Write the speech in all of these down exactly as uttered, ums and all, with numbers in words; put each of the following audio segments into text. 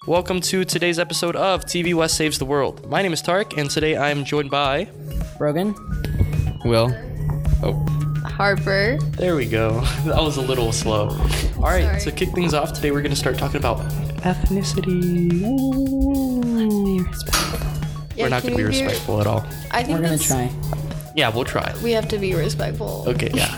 Welcome to today's episode of T V West Saves the World. My name is Tark, and today I am joined by... Rogan. Will. Oh. Harper. There we go. That was a little slow. All right, Sorry. to kick things off, today we're going to start talking about ethnicity. Yeah, we're not can going to be we be- respectful at all. I think We're gonna that's- try. Yeah, we'll try. We have to be respectful. Okay, yeah.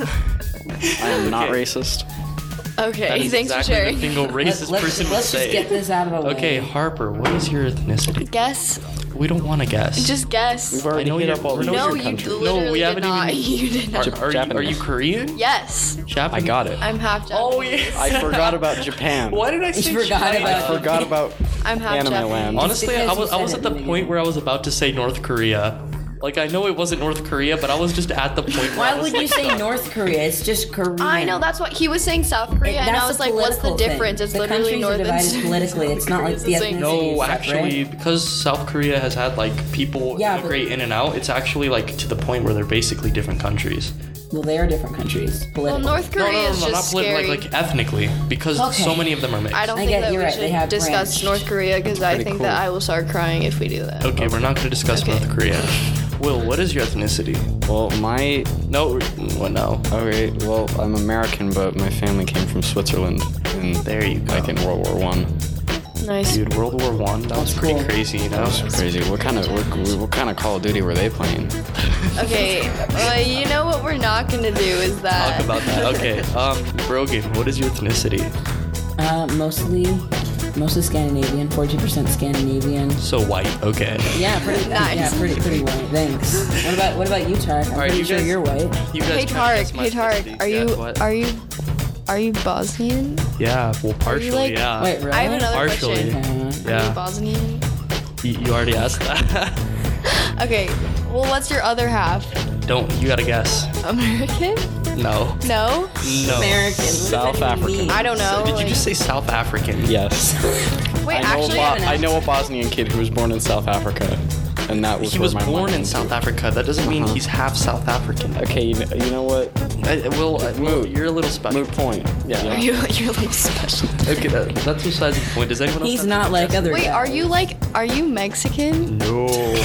I am not Okay. racist. Okay, That is thanks exactly for sharing. the thing a racist let's person would let's just say. get this out of the way. Okay, Harper, what is your ethnicity? Guess. We don't want to guess. Just guess. We've already I know hit you're- up all we the know no, your you countries. literally No, we did haven't not. even- You did not. Are, are, you, are you Japanese. Korean? Yes. Japanese? I got it. I'm half Japanese. Oh, yeah. I forgot about Japan. Why did I You say forgot China? about- I forgot about I'm half Anime Japanese. land. Honestly, because I you was I said was it at the in the point beginning. where I was about to say North Korea. Like, I know it wasn't North Korea, but I was just at the point where Why I was would like, you say North Korea? It's just Korea. I know, that's what he was saying, South Korea, and I was like, what's the difference? It's the literally countries are North and divided South. politically. It's not like It's the the same. ethnicity No, is actually, separate. because South Korea has had, like, people Yeah, but- immigrate in and out, it's actually, like, to the point where they're basically different countries. Well, they are different countries Well, politically. North No, Korea no, no, is no, not just politi- scary. like, like, ethnically, because Okay. so many of them are mixed. I don't I think get- that you're we right, they should have discuss branched. North Korea because I Pretty think cool. that I will start crying if we do that. Okay, we're not going to discuss Okay. North Korea. Will, what is your ethnicity? Well, my No, well, no. okay. Well, I'm American, but my family came from Switzerland in There you go. like in World War One. Nice. Dude, World War One, that was pretty cool. crazy, you know? That's crazy. What kind of what, what kind of Call of Duty were they playing? Okay, well, you know what we're not gonna do is that. Talk about that. Okay, um, Brogan, what is your ethnicity? Uh, mostly, mostly Scandinavian. forty percent Scandinavian. So white, okay. Yeah, pretty. Nice. Yeah, pretty, pretty white. Thanks. What about, what about you, Tark? I'm Alright, pretty you sure guys- you're white. You guys Hey kinda Tarek, guessed my hey Tarek, ethnicity. are Yeah, you what? are you are you Bosnian? Yeah, well, partially, like- yeah. Wait, really? I have another Partially. question. Uh, Are you Yeah, Bosnian? you, you already asked that. Okay, well, what's your other half? Don't, you gotta guess. American? No. No? No. American. South African. I don't know. Did you like- just say South African? Yes. Wait, I know, actually, a Bo- I know a Bosnian kid who was born in South Africa, and that was He where was my born mind in went to. South Africa. That doesn't mean Uh-huh. he's half South African. Okay, you know, you know what? I, well, I- well, Moot. you're a little special. Moot point. Yeah. are you you're like special. Okay, that, that's besides the point. Does anyone else He's have not any like guess? other Wait, guys. are you like are you Mexican? No.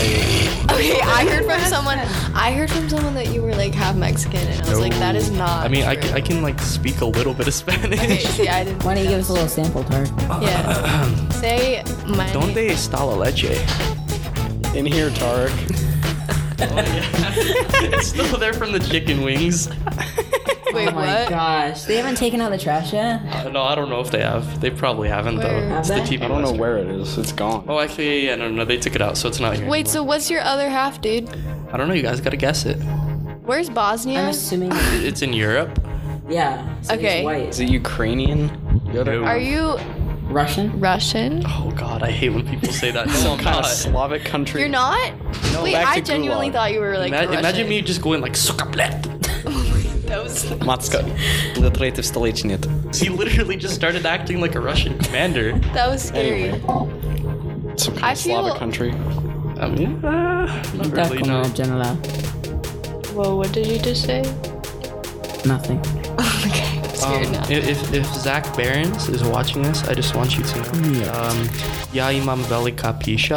Okay, I heard from someone. I heard from someone that you were like half Mexican, and I was like, that is not. I mean, I true. can, I can like speak a little bit of Spanish. Okay, see, I didn't. Why don't you give us a little sample, Tark? Yeah. Say my. Donde está la leche? In here, Tarek. It's still there from the chicken wings. Wait, Oh my what? gosh. They haven't taken out the trash yet? Uh, no, I don't know if they have. They probably haven't Where? though. Have It's the they? T V I don't know Western. where it is. It's gone. Oh, actually, yeah, yeah, no, no, they took it out, so it's not here. Wait, so what's your other half, dude? I don't know. You guys gotta guess it. Where's Bosnia? I'm assuming. It's in Europe. Yeah. So Okay. He's white. Is it Ukrainian? You gotta- No. Are you Russian? Russian? Oh God, I hate when people say that. No, Some I'm kind not. of Slavic country? You're not? No, Wait, back I to genuinely Gulag. thought you were like Ima- Russian. imagine me just going like suka blet. That was. Matska. Летайте в столичният. He literally just started acting like a Russian commander. That was scary. Anyway. Some kind I of Slavic feel- country. I mean, uh, not really. Taco No. General. Whoa, what did you just say? Nothing. Okay, I'm Um, scared now. if if Zach Barons is watching this, I just want you to know. Yeah. Um, ja imam velika pisha.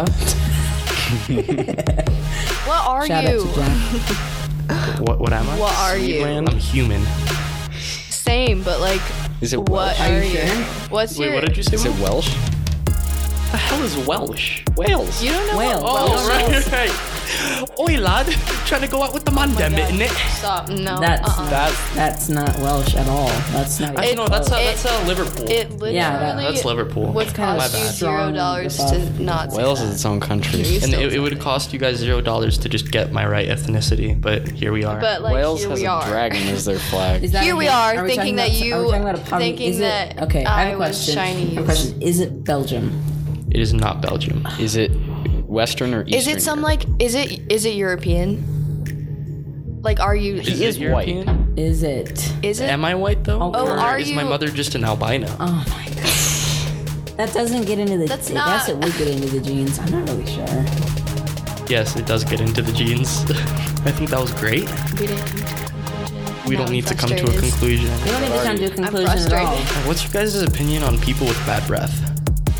What are Shout you? out to Jack. What what am I? What are you? Sweden? I'm human. Same, but like, Is it what Welsh? are, Are you you? sure? What's Wait, your? what did you say? Is it Mom? Welsh? What the hell is Welsh? Wales. You don't know Wales. what Oh, Welsh is? right, right. Oi, lad. Trying to go out with the man, damn it, innit? Stop. No. That's uh-uh. That's that's not Welsh at all. That's not. Actually, no, that's a, It- that's a Liverpool. It literally. Yeah, that- That's Liverpool. Would kinda cost you bad. zero strong dollars with to that. not. say Wales that. is its own country. You and still it, it say would that. cost you guys zero dollars to just get my right ethnicity, but here we are. But like, Wales here has we a are. dragon as their flag. Is that Here a we hint? are, we thinking talking that about- you- are we talking about a poly- thinking is it- that Okay, I have I a was question. Chinese. I have a question. Is it Belgium? it is not Belgium. Is it Western or Eastern? Is it some Europe? like? Is it? Is it European? Like, are you? Is is it white. European? Is it? Is it? Am I white though? Oh, or are is my you- mother just an albino? Oh my god. That doesn't get into the. That's I guess not- it would get into the genes. I'm not really sure. Yes, it does get into the genes. I think that was great. We didn't come to a conclusion. We Now don't I'm need to come to a frustrated. conclusion. We don't need to come to a conclusion at all. frustrated. What's your guys' opinion on people with bad breath?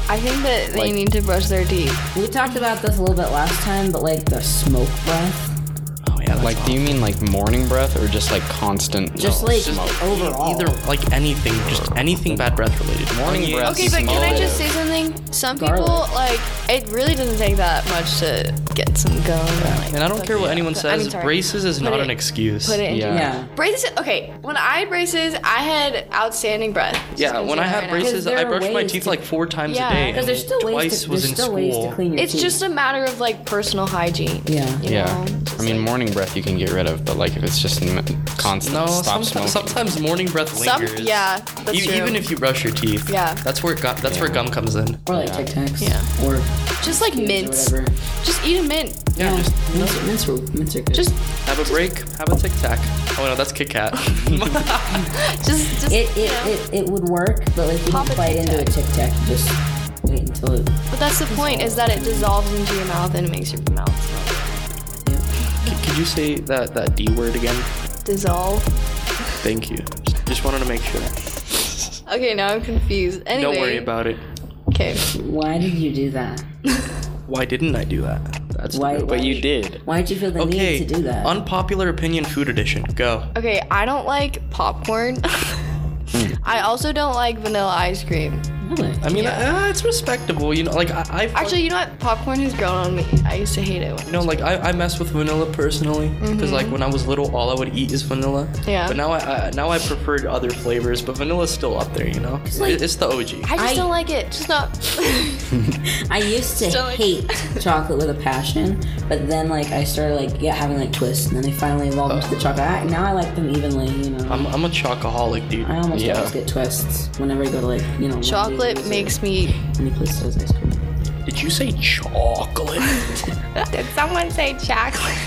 I think that they Like- need to brush their teeth. We talked about this a little bit last time, but like the smoke breath, Oh yeah, that's Like, do you mean like morning breath or just like constant? just no, like smoke? overall. either like anything, just anything bad breath related. Morning Onions, breath. Okay, but can I Smoke. just say something? Some Garlic. people, like, it really doesn't take that much to get some gum. And, like, And I don't put care what it- anyone put- says. I mean, sorry. braces is Put not it- an excuse. Put it in. Yeah. Yeah. Braces, okay, when I had braces, I had outstanding breath. Just Yeah, gonna when say I that had right now. braces, there I are brushed my ways teeth to- like four times Yeah. a day. Because there's and still ways twice to was there's in still ways to school. clean your It's teeth. just a matter of, like, personal hygiene. Yeah. You Yeah. know? I mean, morning breath you can get rid of, but like if it's just m- constant, No, stop sometimes, smoking. sometimes morning breath Some, lingers. yeah, that's E- true. Even if you brush your teeth. Yeah. That's where gum, that's where Yeah. gum comes in. Or like Yeah. Tic Tacs. Yeah. Or just like Chews or mints. whatever. Just eat a mint. Yeah, Yeah. just mints, mints, are, mints are good. Just, have a break, have a Tic Tac. Oh no, that's Kit Kat. just, just. it you it, know. it it would work, but like you Pop don't a bite Tic into a Tac. Tic Tac. Just wait until it. But that's the point, is that it dissolves into your mouth and it makes your mouth smell. Could you say that, that D word again? Dissolve. Thank you. Just, just wanted to make sure. Okay, now I'm confused. Anyway. Don't worry about it. Okay. Why did you do that? Why didn't I do that? That's the Why- real why But you question. did. Why did you feel the Okay, need to do that? unpopular opinion food edition. Go. Okay, I don't like popcorn. I also don't like vanilla ice cream. Really? I mean, Yeah. uh, it's respectable. You know, like I, I Actually, you know what? Popcorn has grown on me. I used to hate it. When you know, like I, I mess with vanilla personally because like when I was little, all I would eat is vanilla. Yeah. But now I, I now I preferred other flavors, but vanilla's still up there. You know, like- It- it's the O G. I just I- don't like it. Just not. I used to Still like- hate chocolate with a passion, but then like I started like yeah having like twists, and then they finally evolved into the chocolate. I, now I like them evenly. You know. I'm I'm a chocoholic, dude. I almost Yeah. always get twists whenever I go to like you know. Chocolate Wendy's or makes me. any place that has ice cream. Did you say chocolate? Did someone say chocolate?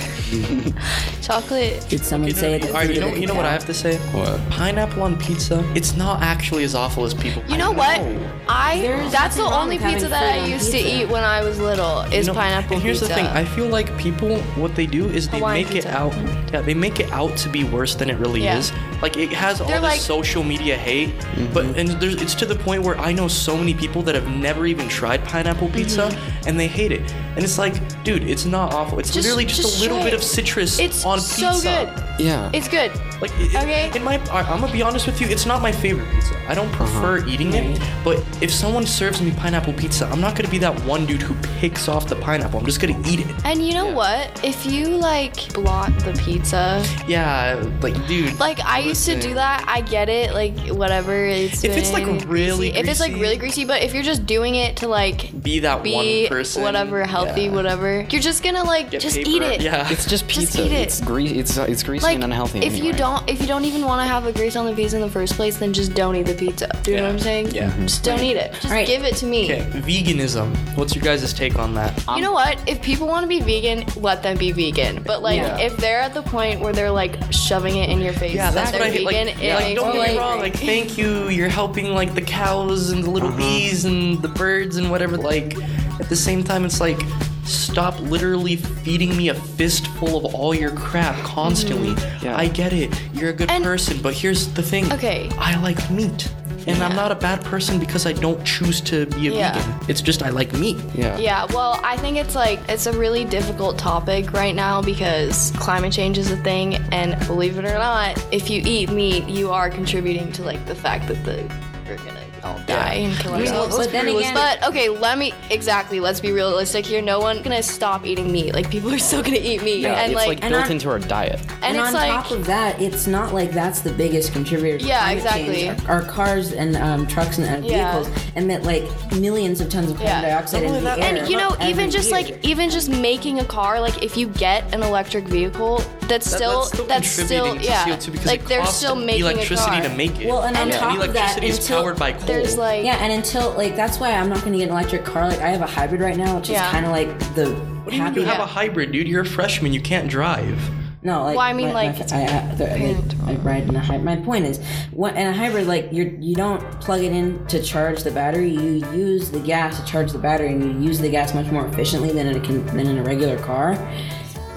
Chocolate. Did someone say it? All right, you know you know what I have to say? What? Pineapple on pizza. It's not actually as awful as people. You know what? I There's that's the nothing wrong only with having pizza that fruit I on used pizza. to eat when I was little is You know, pineapple and here's pizza. the thing. I feel like people, what they do is they Hawaiian make pizza. it out. Yeah, they make it out to be worse than it really Yeah. is. Like it has all They're this like- social media hate, but and there's it's to the point where I know so many people that have never even tried pineapple pizza and they hate it. And it's like, dude, it's not awful. It's Mm-hmm. Just- literally just, just a little try bit it. of citrus It's on so pizza. good. Yeah. It's good. Like, it, Okay. in my, I, I'm gonna be honest with you, it's not my favorite pizza. I don't prefer eating it, but if someone serves me pineapple pizza, I'm not gonna be that one dude who picks off the pineapple. I'm just gonna eat it. And you know what? If you like blot the pizza, Yeah, like, dude. like I used to do listen. that. I get it. Like whatever. It's If it's, like, been really greasy. If it's like greasy- really greasy, but if you're just doing it to like Be that be one person. whatever healthy, Yeah. whatever, you're just gonna like Get just paper. eat it. Yeah. It's just Just pizza. eat it. It's greasy. It's it's greasy Like and unhealthy. if you anyway. don't if you don't even want to have the grease on the pizza in the first place, then just don't eat the pizza. Do you know Yeah. what I'm saying? Yeah. Mhm. Just don't eat it. Just Alright. give it to me. Okay, veganism. What's your guys' take on that? You know what? If people want to be vegan, let them be vegan. But like, Yeah. if they're at the point where they're like shoving it in your face Yeah, that's that what I they're hate. vegan, Like, it like, makes don't me get me like- wrong. Like, thank you. You're helping like the cows and the little bees and the birds and whatever. Like, at the same time, it's like, stop literally feeding me a fistful of all your crap constantly. Yeah. I get it. You're a good And- person, but here's the thing. Okay. I like meat. And I'm Yeah. not a bad person because I don't choose to be a Yeah. vegan. It's just I like meat. Yeah. Yeah, well, I think it's like it's a really difficult topic right now because climate change is a thing, and believe it or not, if you eat meat, you are contributing to like the fact that the we're gonna all die and kill I mean, ourselves. let's But then be again- realistic. But okay, let me exactly. Let's be realistic here. No one's gonna stop eating meat. Like people are still gonna eat meat, Yeah, and it's like, And built on- into our diet. and, And, it's on like top of that, it's not like that's the biggest contributor. To Yeah, climate exactly. change. Our, our cars and um, trucks and uh, Yeah. vehicles emit like millions of tons of carbon Yeah. dioxide Not into only the that- air. And you know, every even just year. like even just making a car, like if you get an electric vehicle, that's That- still that's still that's still contributing to yeah, C O two because like it they're costs still making electricity a car. to make it. Well, and on and top of that, electricity is until powered by coal. There's like yeah, and until like that's why I'm not going to get an electric car. Like I have a hybrid right now, which Yeah. is kind of like the What do you mean happy. you have Yeah. a hybrid, dude? You're a freshman. You can't drive. No, like Well, I mean, my, like, my, I, I, the, parent I, I ride in a hybrid. My point is, what in a hybrid, like you you don't plug it in to charge the battery. You use the gas to charge the battery, and you use the gas much more efficiently than in a con- than in a regular car.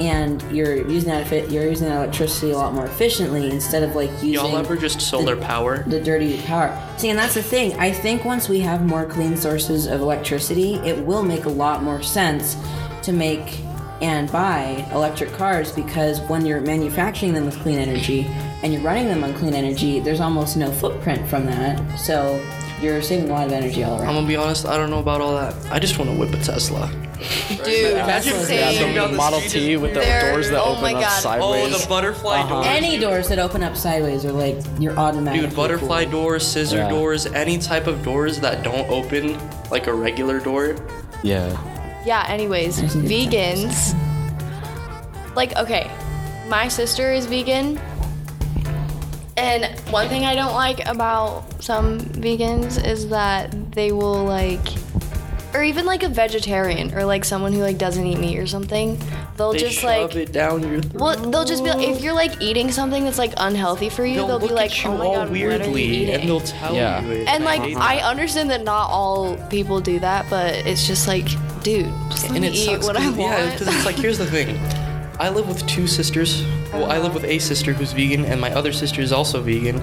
and you're using that effi- you're using that electricity a lot more efficiently instead of like using Y'all ever just solar power? the dirty power. See, and that's the thing. I think once we have more clean sources of electricity, it will make a lot more sense to make and buy electric cars, because when you're manufacturing them with clean energy and you're running them on clean energy, there's almost no footprint from that. So you're saving a lot of energy all I'm around. gonna be honest, I don't know about all that. I just want to whip a Tesla. Dude, Imagine Tesla's same. driving down the Model street T and- with the They're- doors that oh open my up God. sideways. Oh, the butterfly Uh-huh. doors. Any doors that open up sideways are like you're automatic. Dude, butterfly doors, scissor Yeah. doors, any type of doors that don't open like a regular door. Yeah. Yeah, anyways, I see the vegans. Like, okay, my sister is vegan. And one thing I don't like about some vegans is that they will like, or even like a vegetarian or like someone who like doesn't eat meat or something, they'll They just shove like, it down your throat. well, they'll just be like, if you're like eating something that's like unhealthy for you, They'll they'll, look be like, at you oh my all god, what are you weirdly, eating? and they'll tell Yeah. you it. And like, hate I that. understand that not all people do that, but it's just like, dude, just let and me it eat sucks what I 'cause- want. yeah, because it's like, here's the thing. I live with two sisters. Well, I live with a sister who's vegan, and my other sister is also vegan.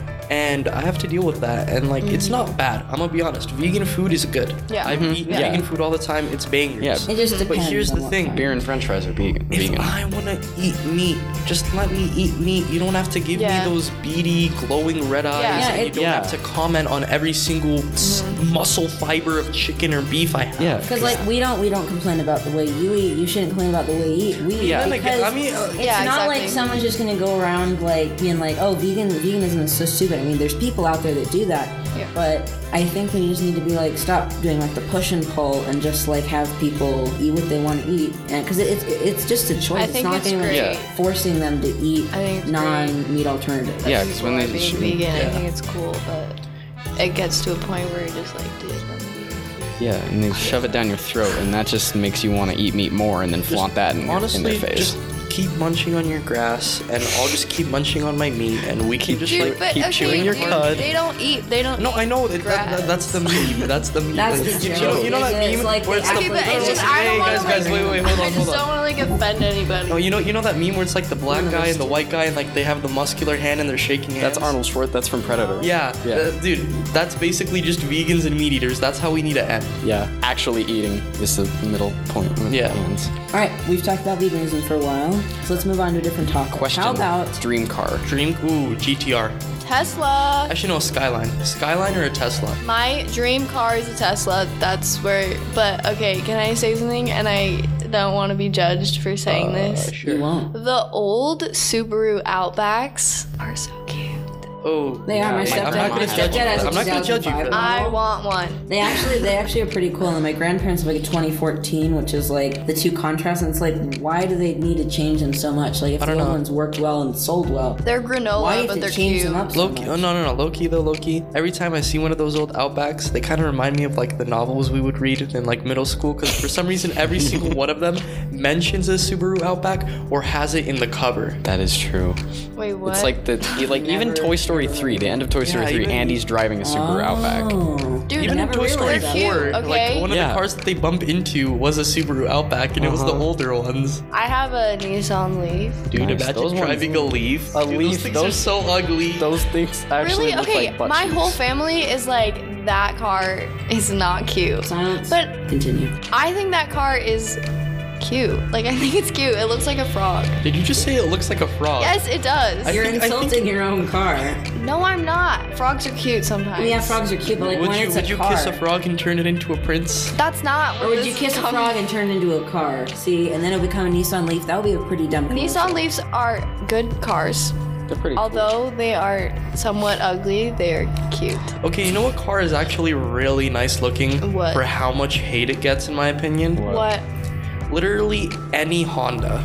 And I have to deal with that. And like, it's not bad. I'm gonna be honest. Vegan food is good. Yeah. I've eaten Yeah. vegan food all the time. It's bangers. Yeah. It just depends. But here's on the what thing. kind. Beer and French fries are vegan. If vegan. I want to eat meat, just let me eat meat. You don't have to give Yeah. me those beady, glowing red eyes. Yeah. Yeah, and you it- don't yeah. have to comment on every single s- muscle fiber of chicken or beef I have. Yeah. Because like we don't we don't complain about the way you eat. You shouldn't complain about the way you eat. We eat Yeah, because I mean, uh, it's Yeah, not exactly. like someone's just gonna go around like being like, oh, vegan veganism is so stupid. I mean, there's people out there that do that. Yeah. But I think we just need to be like, stop doing like the push and pull and just like have people eat what they want to eat. And because it, it's it's just a choice. I it's think not it's like anyone's great. forcing them to eat I think it's non-meat alternatives. Yeah, That 'cause people when they are being should- vegan, I yeah. think it's cool, but it gets to a point where you're just like, dude, let me eat. Yeah, and they shove it down your throat, and that just makes you want to eat meat more, and then flaunt that in, honestly, in their face. just keep munching on your grass, and I'll just keep munching on my meat, and we keep just Dude, like but keep okay, chewing your dude, cud. they don't eat. They don't. No, eat I know that, that, that that's the meme. That's the meme. That's Like, the you joke. know, you know that It's meme like where they it's the Okay, but it's just I hey don't want guys, to guys, like. wait, wait, hold I on, just hold on. don't want to like offend anybody. No, you know, you know that meme where it's like the black One of guy those and the two. white guy, and like they have the muscular hand and they're shaking hands. That's Arnold Schwartz. That's from Predator. Yeah, Yeah. uh, dude, that's basically just vegans and meat eaters. That's how we need to end. Yeah. Actually eating is the middle point. When Yeah. It ends. All right, we've talked about veganism for a while, so let's move on to a different topic. Question. How about dream car? Dream, ooh, G T R. Tesla. Actually, no, a Skyline. A Skyline or a Tesla? My dream car is a Tesla. That's where. But okay, can I say something? And I don't want to be judged for saying Uh, this. you won't? The old Subaru Outbacks are so cute. Oh, They are. My I'm stepdad- not gonna my judge you. stepdad has a I'm not gonna judge you for two thousand five that. I want one. They actually, they actually are pretty cool. And my grandparents have like a twenty fourteen, which is like the two contrasts. And it's like, why do they need to change them so much? Like, if I the don't old know. ones worked well and sold well, They're granola, why but did they're they change cute. them up so Low much? key, oh no no no, low key though, low key. Every time I see one of those old Outbacks, they kind of remind me of like the novels we would read in like middle school. Because for some reason, every single one of them mentions a Subaru Outback or has it in the cover. That is true. Wait, what? It's like the like even Never- Toy Story three, the end of Toy Story Yeah, three, even- Andy's driving a Subaru Outback. Oh. Dude, Even in never Toy Story realized that. four, They're cute, okay? like one of Yeah. the cars that they bump into was a Subaru Outback, and it was the Uh-huh. older ones. I have a Nissan Leaf. Dude, Nice. imagine Those ones- driving a Leaf. A Dude, Leaf, Those things those- are so ugly. Those things actually Really? look Okay, like butt my cheeks. whole family is like, that car is not cute. Silence. But Continue. I think that car is cute. Like, I think it's cute. It looks like a frog. Did you just say it looks like a frog? Yes, it does. I You're think- I think- insulting your own car. No, I'm not. Frogs are cute sometimes. Yeah, frogs are cute, but like Would when you it's would a you car, kiss a frog and turn it into a prince? That's not. or what would you this kiss a com- frog and turn it into a car? See, and then it'll become a Nissan Leaf. That would be a pretty dumb. commercial. Nissan Leafs are good cars. They're pretty cool. Although they are somewhat ugly, they are cute. Okay, you know what car is actually really nice looking What? for how much hate it gets, in my opinion? What? Literally any Honda.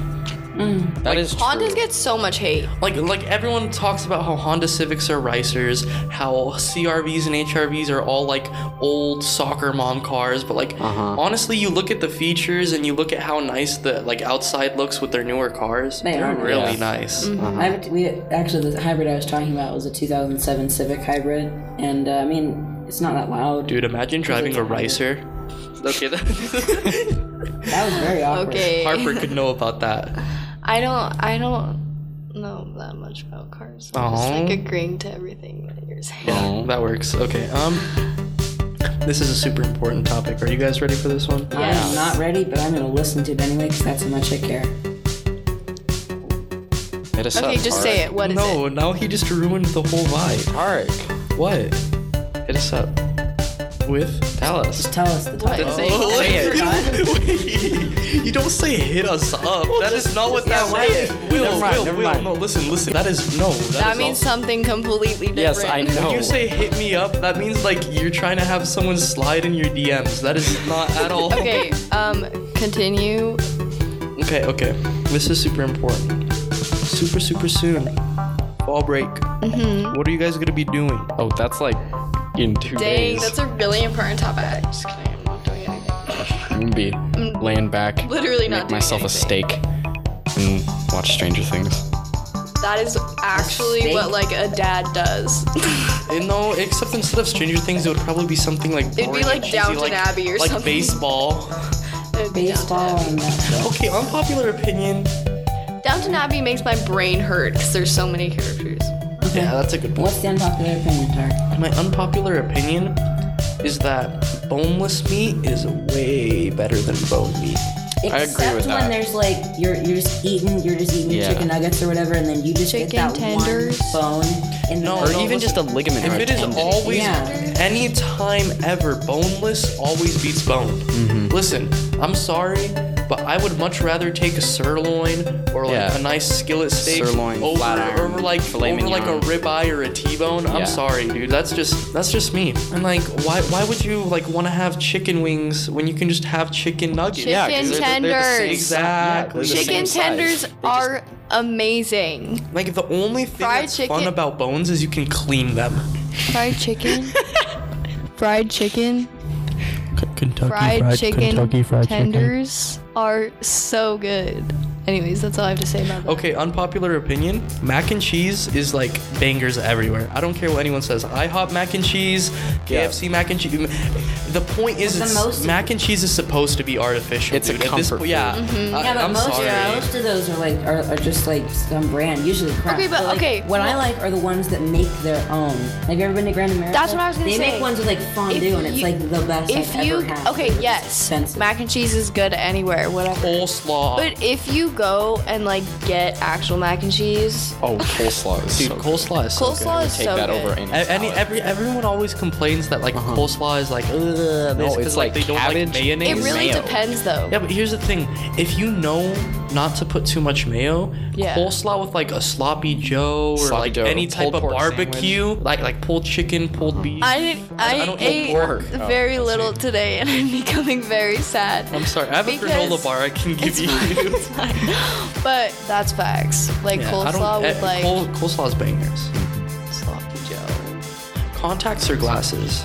That is true. Hondas get so much hate. Like like everyone talks about how Honda Civics are ricers, how C R Vs and H R Vs are all like old soccer mom cars, but like Uh-huh. honestly, you look at the features and you look at how nice the like outside looks with their newer cars. They They're are really nice. nice. I have a, we actually the hybrid I was talking about was a two thousand seven Civic hybrid, and uh, I mean it's not that loud. Dude, imagine driving a it's a ricer. Okay, that, That was very awkward. Okay. Harper could know about that. I don't. I don't know that much about cars. I'm just like Aw. agreeing to everything that you're saying. Yeah, that works. Okay. Um, this is a super important topic. Are you guys ready for this one? I am not ready, but I'm going to listen to it anyway because that's how much I care. Hit us Okay, up, just say it. What is no, it? now he just ruined the whole vibe. Tarek, What? hit us up. With? Tell us. Just tell us the What? topic. Say- Oh, say it. you, don't, wait, you don't say hit us up. That is not what that why- means. Will, Never mind, Will, never Will, mind. no, listen, listen. That is, no. That, That is means all- something completely different. Yes, I know. When you say hit me up, that means like you're trying to have someone slide in your D Ms. That is not at all. Okay. Um. Continue. Okay, okay. This is super important. Super, super soon. Fall break. Mm-hmm. What are you guys gonna be doing? Oh, that's like in two Dang, days. that's a really important topic. Just kidding. I'm not doing anything. I'm gonna be laying back, literally not make doing myself a anything. steak, and watch Stranger Things. That is actually steak? what like a dad does. Eh, no, except instead of Stranger Things, it would probably be something like be boring like and cheesy, Downton like, Abbey or like something. baseball. It'd be Baseball Downton and that stuff. Okay, unpopular opinion. Abbey. Downton Abbey makes my brain hurt because there's so many characters. Yeah, that's a good point. What's the unpopular opinion, Tarek? My unpopular opinion is that boneless meat is way better than bone meat. I Except agree with when that. there's like you're you're just eating you're just eating your Yeah. chicken nuggets or whatever, and then you just Chicken get that tenders. one bone in the No, Or no, even just a ligament. If or a it is tendon. always, Yeah. any time ever, boneless always beats bone. Mm-hmm. Listen, I'm sorry, but I would much rather take a sirloin or like Yeah. a nice skillet steak Sirloin, over, flat iron, over like filet over like a mignon. ribeye or a T-bone. I'm Yeah. sorry, dude. That's just that's just me. And like, why why would you like want to have chicken wings when you can just have chicken nuggets? Chicken Yeah, 'cause they're- they're the same tenders. size. Exactly. Yeah, they're the Chicken same size. tenders They just- are amazing. Like the only thing Fried that's chicken- fun about bones is you can clean them. Fried chicken. Fried chicken. Kentucky Fried chicken tenders are so good. Anyways, that's all I have to say about that. Okay, unpopular opinion. Mac and cheese is like bangers everywhere. I don't care what anyone says. IHOP mac and cheese, K F C mac and cheese. The point is, The it's, most- mac and cheese is supposed to be artificial. It's a dude. At this comfort po- Yeah, food. I, Yeah, but I'm most, sorry. most of those are like are, are just like some brand, usually crap. Okay, but- like, okay, What I well- like are the ones that make their own. Have you ever been to Grand America? That's what I was gonna they say. make ones with like fondue, If and it's you- like the best If I've you ever had. okay, It's yes, expensive. mac and cheese is good anywhere, whatever. Coleslaw. But if you go and like get actual mac and cheese, Oh, coleslaw is Dude, so good. coleslaw is so coleslaw good. is Take so that good. over any. A- Any, every, everyone always complains that like coleslaw is like, ugh, this, No, 'cause, it's like they don't cabbage. like mayonnaise. It really mayo. depends though. Yeah, but here's the thing. If you know not to put too much mayo, Yeah. coleslaw with like a sloppy Joe or Sloppy like Joe, any type pulled of pork barbecue, like like pulled chicken, pulled beef. I didn't. I, I don't eat ate pork. Oh, very I see. little today, and I'm becoming very sad. I'm sorry. I have a Because granola bar I can give It's you. fine, it's fine. But that's facts. Like Yeah, I don't- coleslaw with eh, like cole, coleslaw's bangers. sloppy Joe. Contacts or glasses?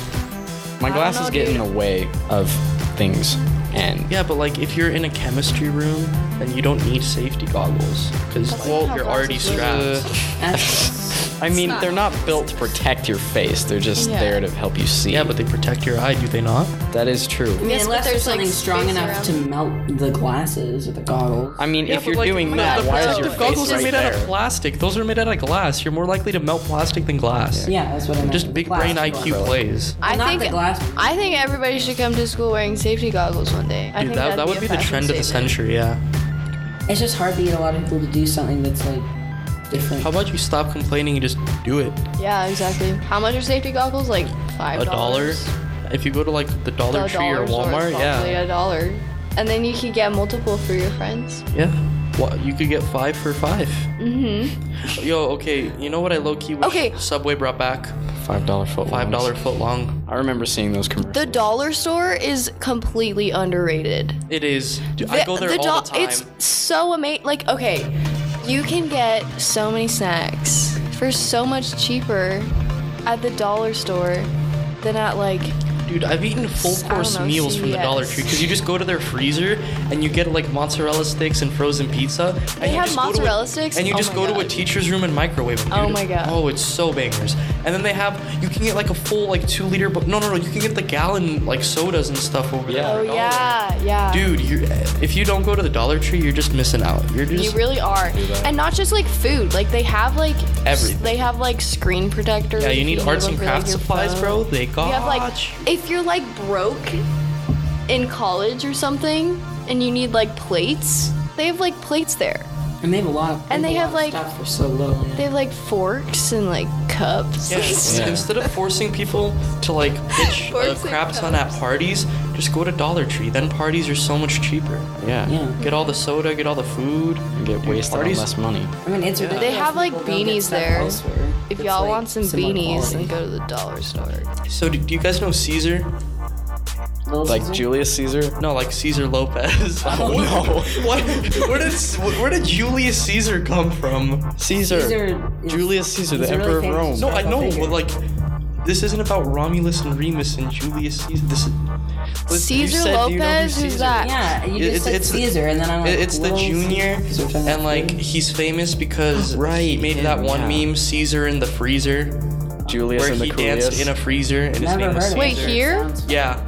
My I don't glasses know, get in dude. the way of things, and Yeah, but like if you're in a chemistry room, then you don't need safety goggles because That's well, not how you're already glasses strapped. work. That's, I mean, not they're not built to protect your face. They're just Yeah. there to help you see. Yeah, but they protect your eye, do they not? that is true. I mean, Yes, but unless there's there's, like, something strong space enough around. to melt the glasses or the goggles. I mean, Yeah, if but, you're like, doing the- that, the why is protective your face goggles are right made out there? of plastic. Those are made out of glass. You're more likely to melt plastic than glass. Yeah, that's what I meant. Just the big glass brain one. I Q plays. I not think the glass. I think everybody should come to school wearing safety goggles one day. I Dude, think that, that'd that would a be the fashion trend of the statement. century, yeah. It's just hard to get a lot of people to do something that's like different. How about you stop complaining and just do it? Yeah, exactly. How much are safety goggles? Like five A dollar? dollars. If you go to like the Dollar The Tree or dollar store is Walmart, probably yeah. a dollar. And then you could get multiple for your friends. Yeah. What, you could get five for five. Mm-hmm. Yo, okay, you know what I low-key wish Okay. Subway brought back? Five dollar foot. Five dollar longs. foot long. I remember seeing those commercials. The dollar store is completely underrated. It is. Dude, I go there all doll- the time. It's so amazing. Like, okay, you can get so many snacks for so much cheaper at the dollar store than at like. Dude, I've eaten full I don't course know, meals from the Dollar C V S. Tree because you just go to their freezer and you get like mozzarella sticks and frozen pizza. And They you have just go to a- mozzarella sticks? And you Oh just my go to a God. teacher's room and microwave them. Oh dude. my God. Oh, it's so bangers. And then they have, you can get like a full like two liter, but no, no, no, you can get the gallon like sodas and stuff over Yeah. there. Oh yeah, yeah. Dude, you if you don't go to the Dollar Tree, you're just missing out. You're just You really are. And not just like food. Like they have like Everything. They have like screen protectors. yeah, you if need need arts one and for, like, crafts your supplies, phone. bro. They got You have like if you're like broke in college or something and you need like plates, they have like plates there. And they have a lot of. And they they have, have, a lot of like- stuff for so little. They Yeah. have like forks and like cups. Yeah, ins- Yeah. instead of forcing people to like pitch uh, Forcing crap ton at parties, just go to Dollar Tree. Then parties are so much cheaper. Yeah. Yeah. Get all the soda, get all the food. You get Dude, wasted on parties- less money. I mean, it's ridiculous. They have, like, People don't get beanies stuff there. elsewhere. If It's, y'all like, want some similar beanies, quality. then go to the dollar store. So do, do you guys know Caesar? Little Like Caesar? Julius Caesar? No, like Caesar Lopez. Oh, no. What? Where did where did Julius Caesar come from? Caesar. Caesar is- Julius Caesar, the he's a Emperor of famous Rome. No, I know, historical but figure. like, this isn't about Romulus and Remus and Julius Caesar. This is Listen, you Caesar said, do you know who Lopez? Who's Caesar that? Yeah, you It- just it's- said it's the- Caesar, and then I'm like, It- it's the Little junior, Caesar, which I'm and like like, he's famous because Right, he made that him, one yeah. meme, Caesar in the freezer, Julius where and the he danced Coolius. in a freezer and his never name heard was of Wait, it. Caesar. here? Sounds- Yeah,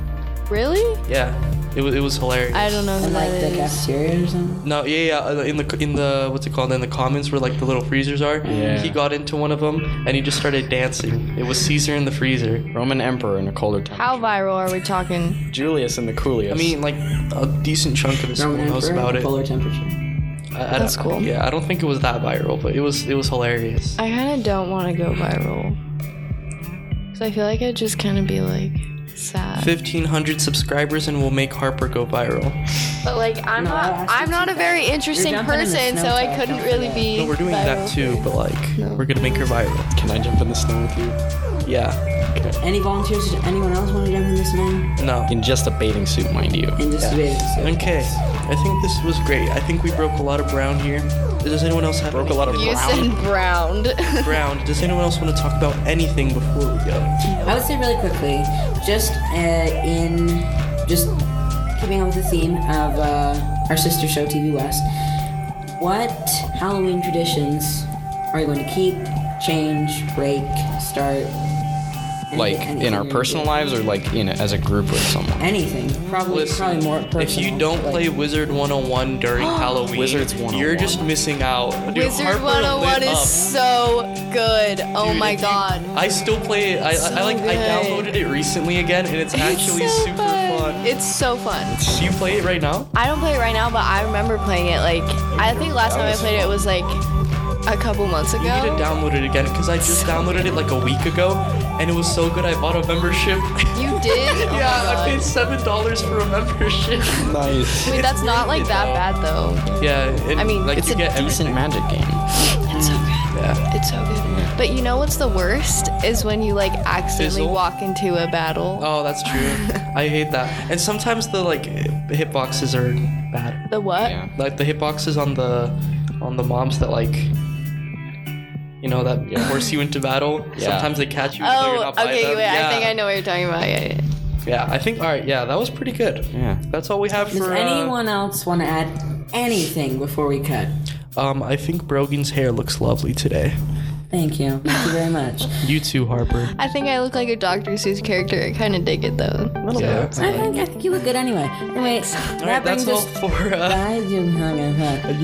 Really? yeah. It was it was hilarious. I don't know who And like that the is. cafeteria or something. No, yeah, yeah. uh, In the in the what's it called? In the comments where like the little freezers are. Yeah. He got into one of them and he just started dancing. It was Caesar in the freezer. Roman Emperor in a colder temperature. How viral are we talking? Julius and the Coolius. I mean, like a decent chunk of the school Roman knows Emperor, about it. polar temperature. I, I That's don't, cool. Yeah, I don't think it was that viral, but it was it was hilarious. I kind of don't want to go viral. Because I feel like I'd just kind of be like sad. Fifteen hundred subscribers and we'll make Harper go viral. But like, I'm No, I not asked you I'm not to a very You're interesting jumping in the person, snow so I tub, couldn't don't really forget. be. No, we're doing that viral. too, but like No. we're gonna make her viral. can I jump in the snow with you? Yeah. Any volunteers? Does anyone else want to jump in this now? No. In just a bathing suit, mind you. And just Yeah. yeah. Okay. I think this was great. I think we broke a lot of ground here. Does anyone else have Broke a lot of You ground. said browned. ground? Does anyone else want to talk about anything before we go? I would say really quickly, just uh, in just keeping up with the theme of uh, our sister show T V West. What Halloween traditions are you going to keep, change, break, start? Any- Like anything in our you're personal gonna lives or like in as a group with someone? do? Anything. Probably, Listen, probably more personal. if you don't but- play Wizard one oh one during Halloween, Wizards one oh one. you're just missing out. Dude, Wizard Harper one oh one lit is up. so good. Oh Dude, my if you- god. I still play it. I, I, I like. I good. downloaded it recently again, and it's actually it's so super fun. fun. It's so fun. Do you play it right now? I don't play it right now, but I remember playing it. Like, I think last time I was played it was like a couple months ago. You need to download it again because I just downloaded it like a week ago, and it was so good. I bought a membership. You did? Oh my yeah, I God. paid seven dollars for a membership. Nice. Wait, that's not like that bad though. Yeah, and, I mean, like It's you a get decent everything. magic game. It's so good. Yeah. It's so good. But you know what's the worst is when you like accidentally Fizzle? walk into a battle. Oh, that's true. I hate that. And sometimes the like hitboxes are bad. The what? Yeah. Like the hitboxes on the on the mobs that like you know that Yeah. force you into battle. Yeah. Sometimes they catch you. even though you're Oh, not by okay. them. Wait, yeah. I think I know what you're talking about. Yeah, yeah. Yeah, I think. All right. Yeah, that was pretty good. Yeah. That's all we have Does for. anyone else want to add anything before we cut? Uh, um, I think Brogan's hair looks lovely today. Thank you. Thank you very much. You too, Harper. I think I look like a Doctor Seuss character. I kind of dig it though. Yeah. I think, I think you look good anyway. Anyway, All that right, that's brings all us. for. Uh, I do hung up.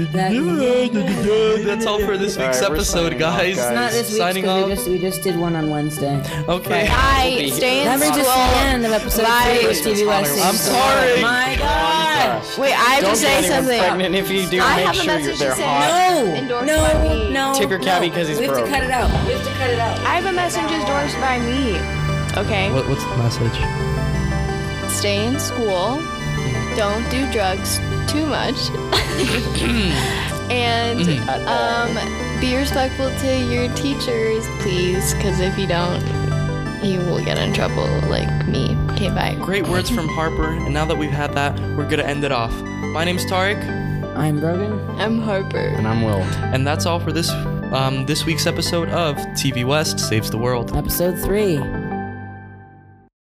that's all for this All week's right, we're episode, signing off, guys. guys. Not this week Signing because we off. just we just did one on Wednesday. Okay. Bye. Stay in That brings us to school. the end of episode Bye. three of T V West. I'm sorry. My God. Wait, I have Don't to say get anyone something. pregnant. If you do, I make have a sure you're, message they're to say. hot. No, Endorsed no, by me. no. Ticker Cabby no. 'cause he's We have broke. to cut it out. We have to cut it out. I have a message endorsed by me. Okay. What, what's the message? Stay in school. Don't do drugs too much. and um, be respectful to your teachers, please. Because if you don't, you will get in trouble like me. Okay, bye. Great words from Harper, and now that we've had that, we're gonna end it off. My name's Tarek, I'm Brogan. I'm Harper. And I'm Will. and that's all for this um, this week's episode of T V West Saves the World. Episode three.